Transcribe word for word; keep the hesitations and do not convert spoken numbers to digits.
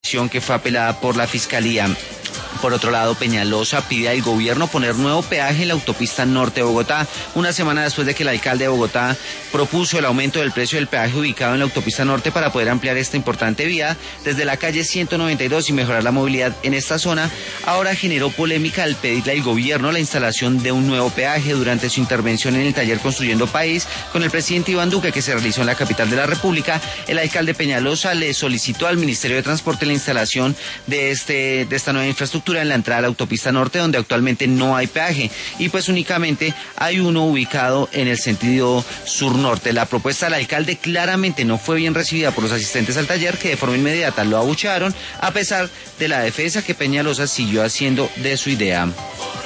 que fue apelada por la Fiscalía. Por otro lado, Peñalosa pide al gobierno poner nuevo peaje en la autopista norte de Bogotá, una semana después de que el alcalde de Bogotá propuso el aumento del precio del peaje ubicado en la autopista norte para poder ampliar esta importante vía desde la calle ciento noventa y dos y mejorar la movilidad en esta zona. Ahora generó polémica al pedirle al gobierno la instalación de un nuevo peaje durante su intervención en el taller Construyendo País con el presidente Iván Duque, que se realizó en la capital de la República. El alcalde Peñalosa le solicitó al Ministerio de Transporte la instalación de, este, de esta nueva infraestructura en la entrada a la autopista norte, donde actualmente no hay peaje y pues únicamente hay uno ubicado en el sentido sur-norte. La propuesta del alcalde claramente no fue bien recibida por los asistentes al taller, que de forma inmediata lo abuchearon, a pesar de la defensa que Peñalosa siguió haciendo de su idea.